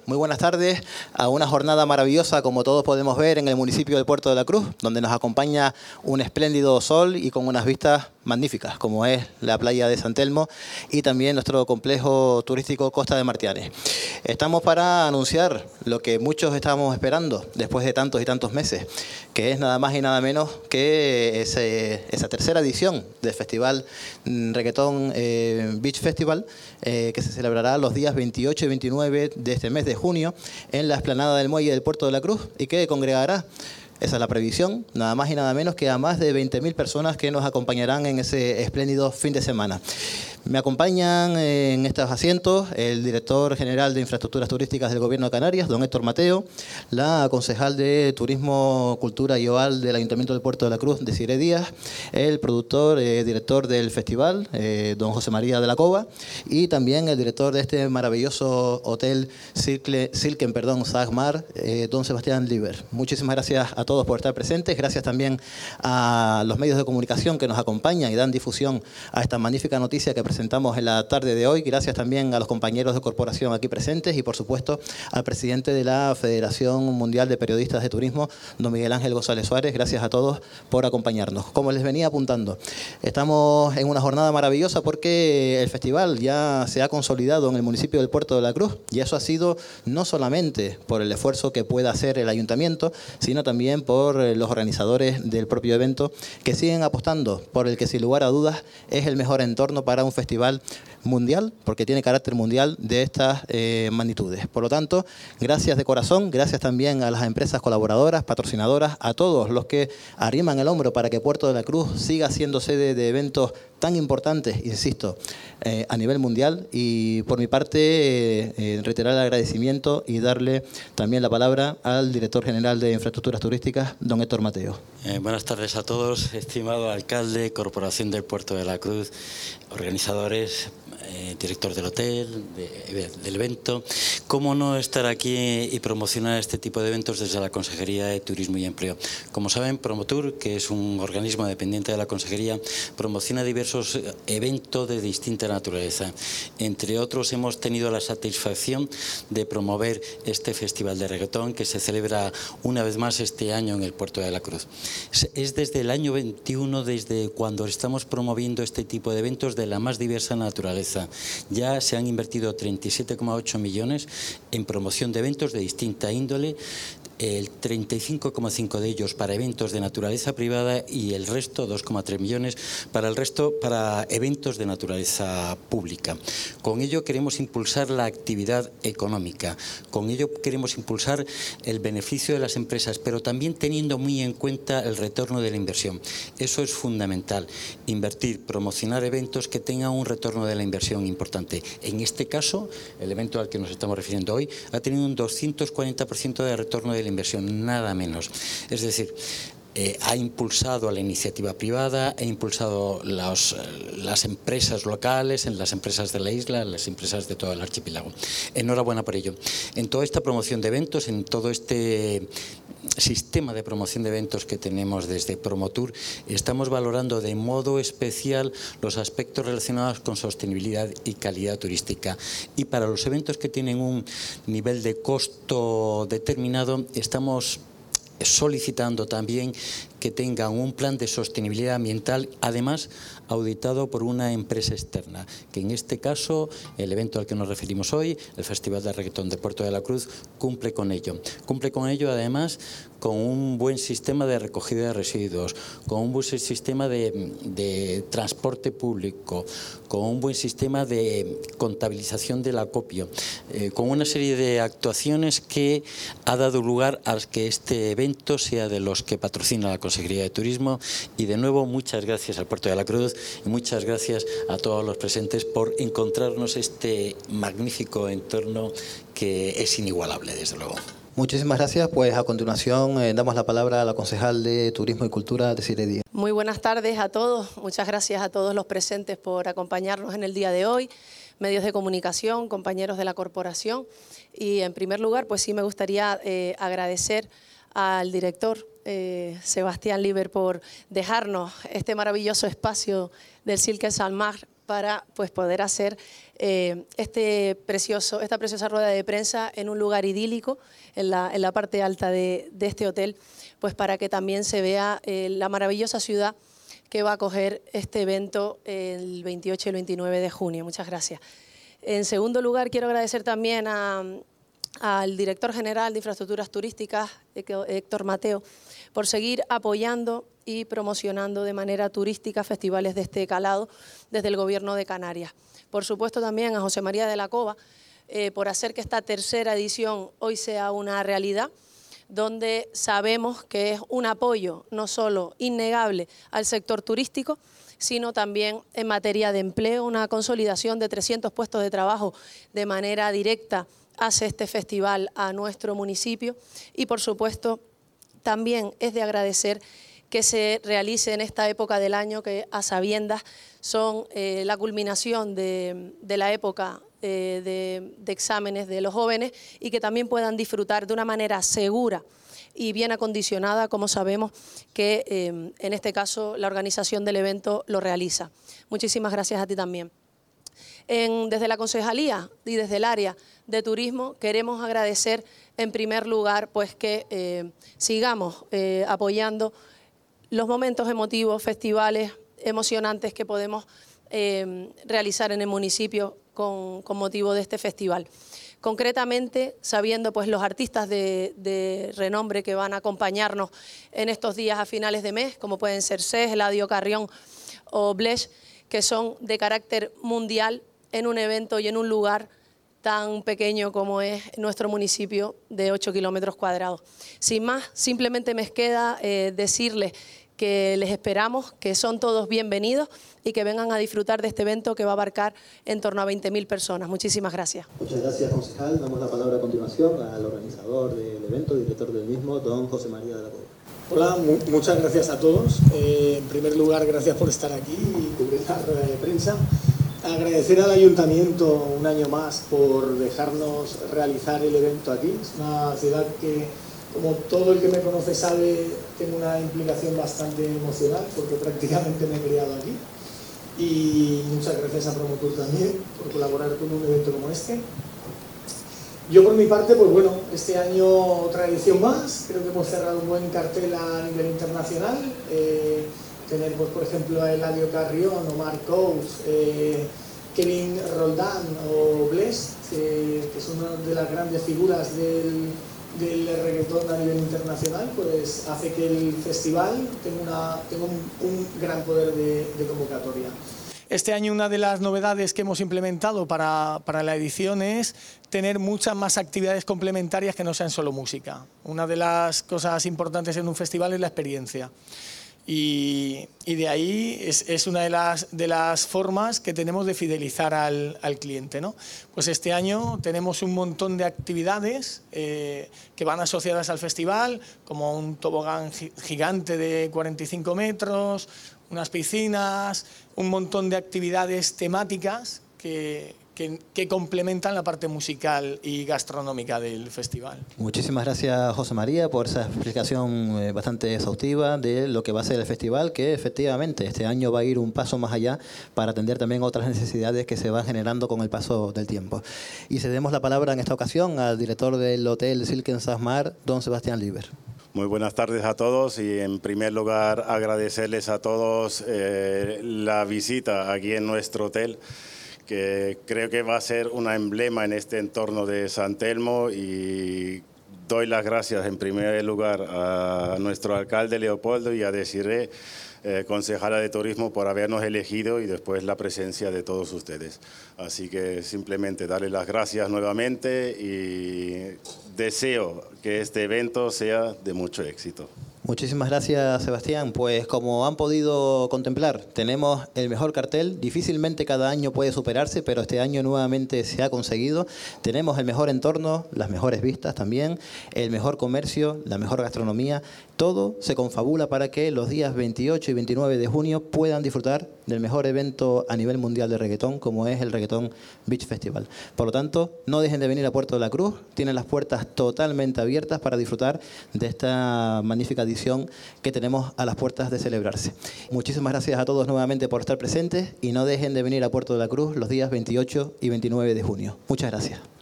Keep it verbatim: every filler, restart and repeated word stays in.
Muy buenas tardes a una jornada maravillosa, como todos podemos ver, en el municipio de Puerto de la Cruz, donde nos acompaña un espléndido sol y con unas vistas magníficas, como es la playa de San Telmo y también nuestro complejo turístico Costa de Martianes. Estamos para anunciar lo que muchos estábamos esperando después de tantos y tantos meses, que es nada más y nada menos que ese, esa tercera edición del Festival Reggaetón eh, Beach Festival, eh, que se celebrará los días veintiocho y veintinueve de este mes de junio en la explanada del Muelle del Puerto de la Cruz y que congregará, esa es la previsión, nada más y nada menos que a más de veinte mil personas que nos acompañarán en ese espléndido fin de semana. Me acompañan en estos asientos el director general de Infraestructuras Turísticas del Gobierno de Canarias, don Héctor Mateo, la concejal de Turismo, Cultura y Oval del Ayuntamiento del Puerto de la Cruz, Desiré Díaz, el productor, eh, director del festival, eh, don José María de la Cova, y también el director de este maravilloso hotel Silke, Silken, perdón, Sagmar, eh, don Sebastián Liber. Muchísimas gracias a todos por estar presentes, gracias también a los medios de comunicación que nos acompañan y dan difusión a esta magnífica noticia que presentamos presentamos en la tarde de hoy. Gracias también a los compañeros de corporación aquí presentes y, por supuesto, al presidente de la Federación Mundial de Periodistas de Turismo, don Miguel Ángel González Suárez. Gracias a todos por acompañarnos. Como les venía apuntando, estamos en una jornada maravillosa porque el festival ya se ha consolidado en el municipio del Puerto de la Cruz, y eso ha sido no solamente por el esfuerzo que pueda hacer el ayuntamiento, sino también por los organizadores del propio evento, que siguen apostando por el que, sin lugar a dudas, es el mejor entorno para un festival mundial, porque tiene carácter mundial de estas eh, magnitudes. Por lo tanto, gracias de corazón, gracias también a las empresas colaboradoras, patrocinadoras, a todos los que arriman el hombro para que Puerto de la Cruz siga siendo sede de eventos tan importantes, insisto, eh, a nivel mundial. Y por mi parte, eh, eh, reiterar el agradecimiento y darle también la palabra al director general de Infraestructuras Turísticas, don Héctor Mateo. Eh, buenas tardes a todos, estimado alcalde, Corporación del Puerto de la Cruz, organizadores, eh, director del hotel, de, del evento. ¿Cómo no estar aquí y promocionar este tipo de eventos desde la Consejería de Turismo y Empleo? Como saben, Promotur, que es un organismo dependiente de la Consejería, promociona diversos eventos de distinta naturaleza. Entre otros, hemos tenido la satisfacción de promover este Festival de Reggaetón, que se celebra una vez más este año en el Puerto de la Cruz. Es desde el año veintiuno, desde cuando estamos promoviendo este tipo de eventos de la más diversa naturaleza. Ya se han invertido treinta y siete coma ocho millones en promoción de eventos de distinta índole, el treinta y cinco coma cinco de ellos para eventos de naturaleza privada y el resto, dos coma tres millones, para el resto para eventos de naturaleza pública. Con ello queremos impulsar la actividad económica, con ello queremos impulsar el beneficio de las empresas, pero también teniendo muy en cuenta el retorno de la inversión. Eso es fundamental, invertir, promocionar eventos que tengan un retorno de la inversión importante. En este caso, el evento al que nos estamos refiriendo hoy ha tenido un doscientos cuarenta por ciento de retorno de la inversión, nada menos. Es decir, eh, ha impulsado a la iniciativa privada, ha impulsado los, las empresas locales, en las empresas de la isla, las empresas de todo el archipiélago. Enhorabuena por ello. En toda esta promoción de eventos, en todo este sistema de promoción de eventos que tenemos desde Promotur, estamos valorando de modo especial los aspectos relacionados con sostenibilidad y calidad turística. Y para los eventos que tienen un nivel de costo determinado, estamos solicitando también que tengan un plan de sostenibilidad ambiental, además auditado por una empresa externa, que en este caso, el evento al que nos referimos hoy, el Festival de Reggaetón de Puerto de la Cruz, cumple con ello. Cumple con ello, además, con un buen sistema de recogida de residuos, con un buen sistema de, de transporte público, con un buen sistema de contabilización del acopio, eh, con una serie de actuaciones que ha dado lugar a que este evento sea de los que patrocina la Consejería de Turismo. Y de nuevo, muchas gracias al Puerto de la Cruz y muchas gracias a todos los presentes por encontrarnos este magnífico entorno que es inigualable, desde luego. Muchísimas gracias. Pues a continuación eh, damos la palabra a la concejal de Turismo y Cultura, Desiré Díaz. Muy buenas tardes a todos. Muchas gracias a todos los presentes por acompañarnos en el día de hoy, medios de comunicación, compañeros de la corporación. Y en primer lugar, pues sí me gustaría eh, agradecer al director eh, Sebastián Liber por dejarnos este maravilloso espacio del Silke Sagmar para pues, poder hacer eh, este precioso, esta preciosa rueda de prensa en un lugar idílico, en la, en la parte alta de, de este hotel, pues para que también se vea eh, la maravillosa ciudad que va a acoger este evento el veintiocho y el veintinueve de junio. Muchas gracias. En segundo lugar, quiero agradecer también a, al director general de Infraestructuras Turísticas, Héctor Mateo, por seguir apoyando y promocionando de manera turística festivales de este calado desde el Gobierno de Canarias. Por supuesto también a José María de la Cova eh, por hacer que esta tercera edición hoy sea una realidad, donde sabemos que es un apoyo no solo innegable al sector turístico, sino también en materia de empleo, una consolidación de trescientos puestos de trabajo de manera directa hace este festival a nuestro municipio y, por supuesto, también es de agradecer que se realice en esta época del año que, a sabiendas, son eh, la culminación de, de la época eh, de, de exámenes de los jóvenes y que también puedan disfrutar de una manera segura y bien acondicionada, como sabemos que eh, en este caso la organización del evento lo realiza. Muchísimas gracias a ti también. En, desde la Concejalía y desde el área de turismo queremos agradecer en primer lugar pues, que eh, sigamos eh, apoyando los momentos emotivos, festivales emocionantes que podemos eh, realizar en el municipio con, con motivo de este festival. Concretamente, sabiendo pues, los artistas de, de renombre que van a acompañarnos en estos días a finales de mes, como pueden ser Sej, Eladio Carrión o Blesh, que son de carácter mundial en un evento y en un lugar tan pequeño como es nuestro municipio de ocho kilómetros cuadrados. Sin más, simplemente me queda eh, decirles que les esperamos, que son todos bienvenidos y que vengan a disfrutar de este evento que va a abarcar en torno a veinte mil personas. Muchísimas gracias. Muchas gracias, concejal. Damos la palabra a continuación al organizador del evento, director del mismo, don José María de la Cova. Hola, mu muchas gracias a todos. Eh, en primer lugar, gracias por estar aquí y cubrir la rueda de prensa. Agradecer al Ayuntamiento un año más por dejarnos realizar el evento aquí. Es una ciudad que, como todo el que me conoce sabe, tengo una implicación bastante emocional porque prácticamente me he criado aquí. Y muchas gracias a Promotur también por colaborar con un evento como este. Yo por mi parte, pues bueno, este año otra edición más. Creo que hemos cerrado un buen cartel a nivel internacional. Eh, tener, pues, por ejemplo, a Eladio Carrión, Omar Cous, eh, Kevin Roldán o Blesh, eh, que son una de las grandes figuras del, del reggaetón a nivel internacional, pues hace que el festival tenga, una, tenga un, un gran poder de, de convocatoria. Este año una de las novedades que hemos implementado para, para la edición es tener muchas más actividades complementarias que no sean solo música. Una de las cosas importantes en un festival es la experiencia. Y, y de ahí es, es una de las, de las formas que tenemos de fidelizar al, al cliente, ¿no? Pues este año tenemos un montón de actividades eh, que van asociadas al festival, como un tobogán gigante de cuarenta y cinco metros, unas piscinas, un montón de actividades temáticas que, que, que complementan la parte musical y gastronómica del festival. Muchísimas gracias, José María, por esa explicación eh, bastante exhaustiva de lo que va a ser el festival, que efectivamente este año va a ir un paso más allá para atender también otras necesidades que se van generando con el paso del tiempo. Y cedemos la palabra en esta ocasión al director del Hotel Silken Sasmar, don Sebastián Liber. Muy buenas tardes a todos y en primer lugar agradecerles a todos eh, la visita aquí en nuestro hotel, que creo que va a ser un emblema en este entorno de San Telmo, y doy las gracias en primer lugar a nuestro alcalde Leopoldo y a Desiré, eh, concejala de turismo, por habernos elegido, y después la presencia de todos ustedes. Así que simplemente darles las gracias nuevamente y deseo que este evento sea de mucho éxito. Muchísimas gracias, Sebastián. Pues como han podido contemplar, tenemos el mejor cartel. Difícilmente cada año puede superarse, pero este año nuevamente se ha conseguido. Tenemos el mejor entorno, las mejores vistas también, el mejor comercio, la mejor gastronomía. Todo se confabula para que los días veintiocho y veintinueve de junio puedan disfrutar del mejor evento a nivel mundial de reggaetón, como es el Reggaetón Beach Festival. Por lo tanto, no dejen de venir a Puerto de la Cruz. Tienen las puertas totalmente abiertas para disfrutar de esta magnífica edición edición que tenemos a las puertas de celebrarse. Muchísimas gracias a todos nuevamente por estar presentes y no dejen de venir a Puerto de la Cruz los días veintiocho y veintinueve de junio. Muchas gracias.